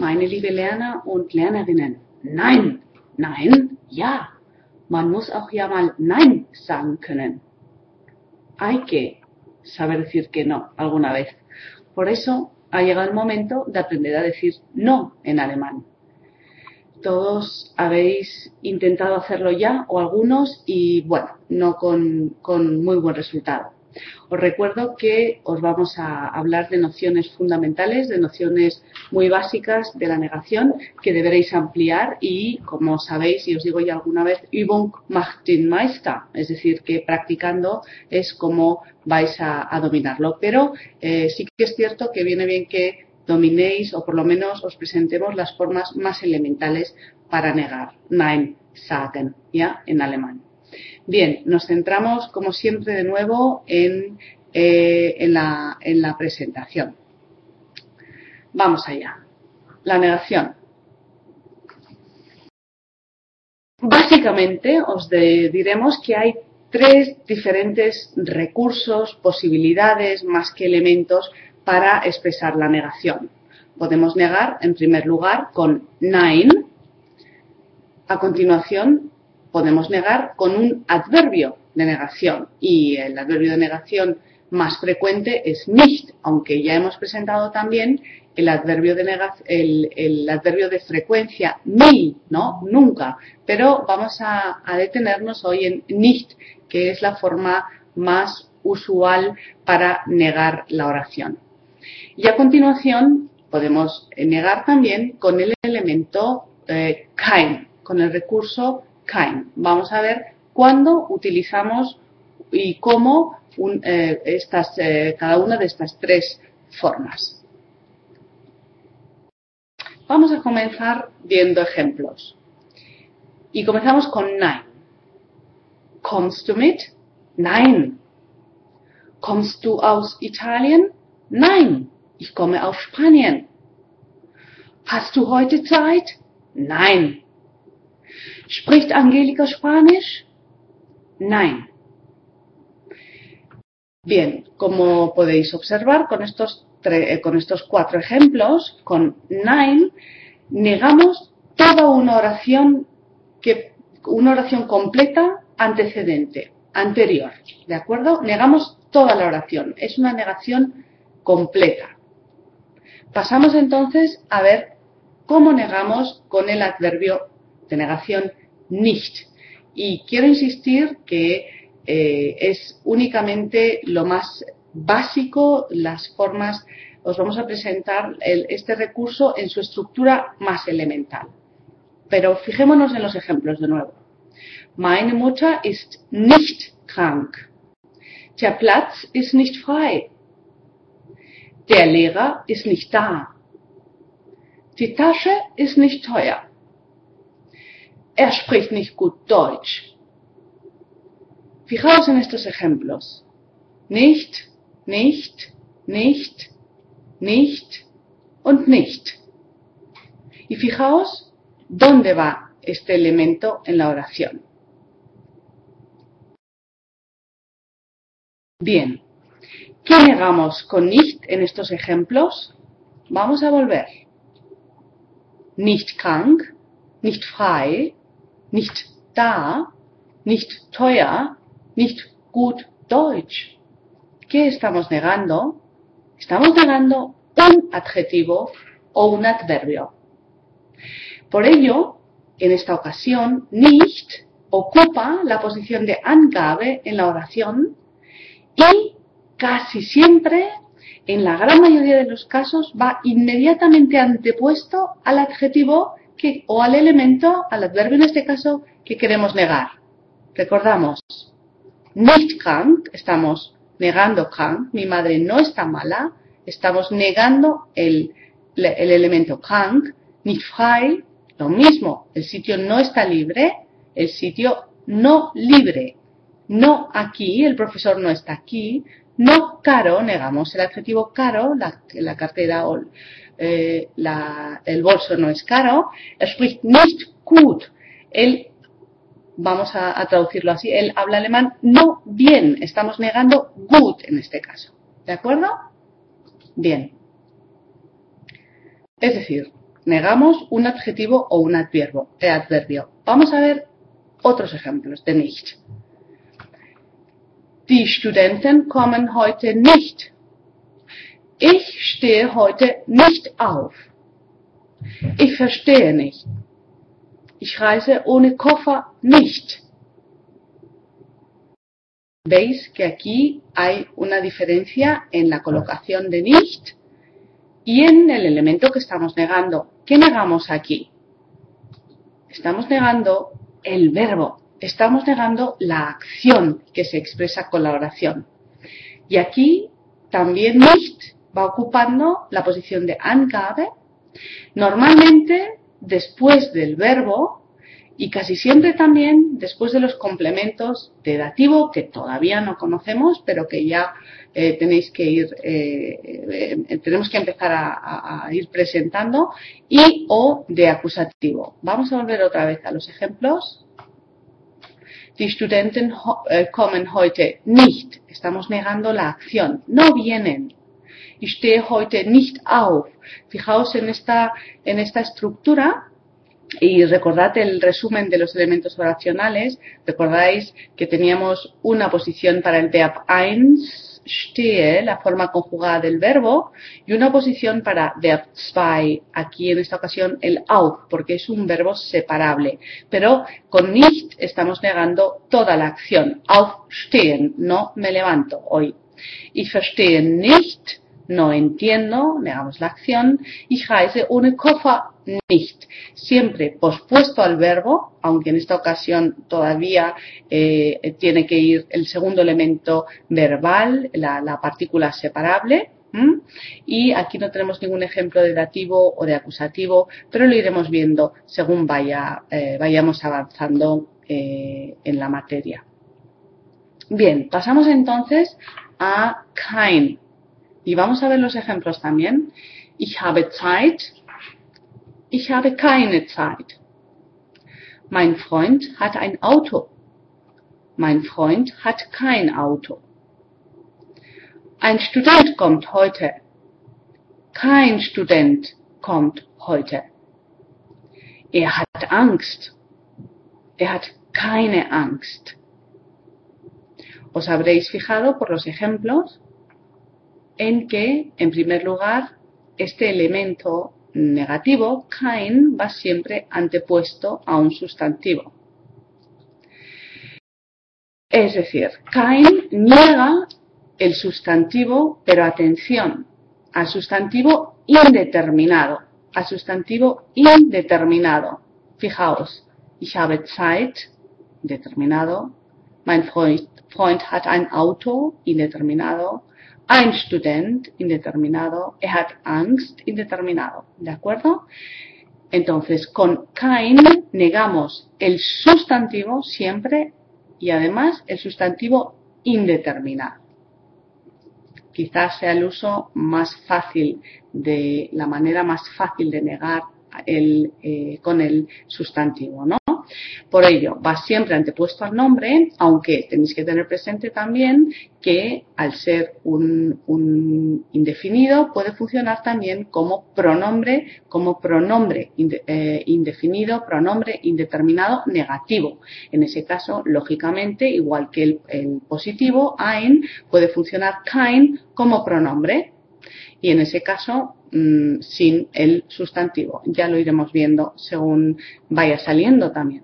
Meine liebe Lerner und Lernerinnen, nein, nein, ja. Man muss auch ja mal nein sagen können. Hay que saber decir que no alguna vez. Por eso ha llegado el momento de aprender a decir no en alemán. Todos habéis intentado hacerlo ya, o algunos, y bueno, no con muy buen resultado. Os recuerdo que os vamos a hablar de nociones fundamentales, de nociones muy básicas de la negación que deberéis ampliar y, como sabéis, y os digo ya alguna vez, Übung macht den Meister, es decir, que practicando es como vais a dominarlo. Pero sí que es cierto que viene bien que dominéis o por lo menos os presentemos las formas más elementales para negar, Nein sagen, ¿ya? En alemán. Bien, nos centramos como siempre de nuevo en la presentación. Vamos allá. La negación. Básicamente os diremos que hay tres diferentes recursos, posibilidades, más que elementos para expresar la negación. Podemos negar, en primer lugar, con Nein. A continuación, podemos negar con un adverbio de negación. Y el adverbio de negación más frecuente es nicht, aunque ya hemos presentado también el adverbio de frecuencia nie, ¿no? Nunca. Pero vamos a detenernos hoy en nicht, que es la forma más usual para negar la oración. Y a continuación podemos negar también con el elemento kein, con el recurso kein. Vamos a ver cuándo utilizamos y cómo cada una de estas tres formas. Vamos a comenzar viendo ejemplos. Y comenzamos con nein. Kommst du mit? Nein. Kommst du aus Italien? Nein, ich komme aus Spanien. Hast du heute Zeit? Nein. ¿Spricht Angelika Spanisch? Nein. Bien, como podéis observar con estos cuatro ejemplos, con Nein negamos toda una oración completa antecedente, anterior, ¿de acuerdo? Negamos toda la oración, es una negación completa. Pasamos entonces a ver cómo negamos con el adverbio de negación nicht. Y quiero insistir que es únicamente lo más básico, las formas, os vamos a presentar este recurso en su estructura más elemental. Pero fijémonos en los ejemplos de nuevo. Meine Mutter ist nicht krank. Der Platz ist nicht frei. Der Lehrer ist nicht da. Die Tasche ist nicht teuer. Er spricht nicht gut Deutsch. Fijaos en estos ejemplos. Nicht, nicht, nicht, nicht und nicht. Y fijaos dónde va este elemento en la oración. Bien, ¿qué negamos con nicht en estos ejemplos? Vamos a volver. Nicht krank, nicht frei, nicht da, nicht teuer, nicht gut Deutsch. ¿Qué estamos negando? Estamos negando un adjetivo o un adverbio. Por ello, en esta ocasión, nicht ocupa la posición de Angabe en la oración y casi siempre, en la gran mayoría de los casos, va inmediatamente antepuesto al adjetivo o al elemento, al adverbio en este caso, que queremos negar. Recordamos, nicht krank, estamos negando krank, mi madre no está mala, estamos negando el elemento krank, nicht frei, lo mismo, el sitio no está libre, el sitio no libre, no aquí, el profesor no está aquí, no caro, negamos el adjetivo caro, la cartera o el bolso no es caro, spricht nicht gut, él, vamos a traducirlo así, él habla alemán no bien, estamos negando gut en este caso, ¿de acuerdo? Bien. Es decir, negamos un adjetivo o un adverbio. Vamos a ver otros ejemplos de nicht. Die Studenten kommen heute nicht. Ich stehe heute nicht auf. Ich verstehe nicht. Ich reise ohne Koffer nicht. Veis que aquí hay una diferencia en la colocación de nicht y en el elemento que estamos negando. ¿Qué negamos aquí? Estamos negando el verbo, estamos negando la acción que se expresa con la oración. Y aquí también nicht va ocupando la posición de Angabe, normalmente después del verbo y casi siempre también después de los complementos de dativo que todavía no conocemos, pero que ya tenemos que empezar a ir presentando, y o de acusativo. Vamos a volver otra vez a los ejemplos. Die Studenten kommen heute nicht. Estamos negando la acción. No vienen. Ich stehe heute nicht auf. Fijaos en esta estructura y recordad el resumen de los elementos oracionales. Recordáis que teníamos una posición para el verb eins, stehe, la forma conjugada del verbo, y una posición para verb zwei, aquí en esta ocasión el auf, porque es un verbo separable. Pero con nicht estamos negando toda la acción. Aufstehen, no me levanto hoy. Ich verstehe nicht, no entiendo, negamos la acción. Ich reise ohne Koffer nicht. Siempre pospuesto al verbo, aunque en esta ocasión todavía tiene que ir el segundo elemento verbal, la partícula separable. Y aquí no tenemos ningún ejemplo de dativo o de acusativo, pero lo iremos viendo según vayamos avanzando en la materia. Bien, pasamos entonces a kein. Y vamos a ver los ejemplos también. Ich habe Zeit. Ich habe keine Zeit. Mein Freund hat ein Auto. Mein Freund hat kein Auto. Ein Student kommt heute. Kein Student kommt heute. Er hat Angst. Er hat keine Angst. Os habréis fijado por los ejemplos en que, en primer lugar, este elemento negativo, kein, va siempre antepuesto a un sustantivo. Es decir, kein niega el sustantivo, pero atención, al sustantivo indeterminado. Al sustantivo indeterminado. Fijaos, ich habe Zeit, determinado. Mein Freund hat ein Auto, indeterminado. Ein Student, indeterminado. Er hat Angst, indeterminado. ¿De acuerdo? Entonces, con kein negamos el sustantivo siempre y además el sustantivo indeterminado. Quizás sea el uso más fácil, la manera más fácil de negar con el sustantivo, ¿no? Por ello, va siempre antepuesto al nombre, aunque tenéis que tener presente también que al ser un indefinido puede funcionar también como pronombre indefinido, pronombre indeterminado negativo. En ese caso, lógicamente, igual que el positivo, ein, puede funcionar kein como pronombre. Y en ese caso, sin el sustantivo. Ya lo iremos viendo según vaya saliendo también.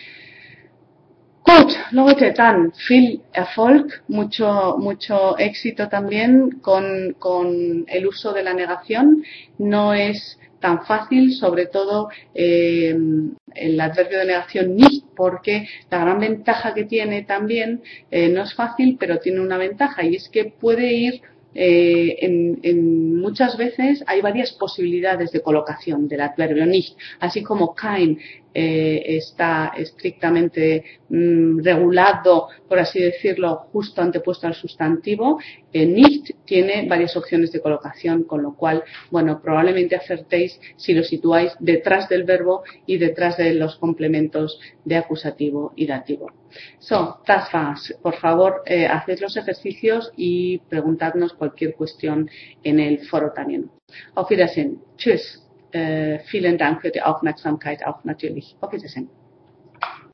Gut, Leute, dann viel Erfolg, mucho éxito también con el uso de la negación. No es tan fácil, sobre todo el adverbio de negación nicht, porque la gran ventaja que tiene también, no es fácil, pero tiene una ventaja, y es que puede ir muchas veces hay varias posibilidades de colocación del adverbio nicht, así como kein está estrictamente regulado, por así decirlo, justo antepuesto al sustantivo. Nicht tiene varias opciones de colocación, con lo cual, bueno, probablemente acertéis si lo situáis detrás del verbo y detrás de los complementos de acusativo y dativo. So, das war's. Por favor, haced los ejercicios y preguntadnos cualquier cuestión en el foro también. Auf Wiedersehen. Tschüss. Vielen Dank für die Aufmerksamkeit auch natürlich. Auf Wiedersehen.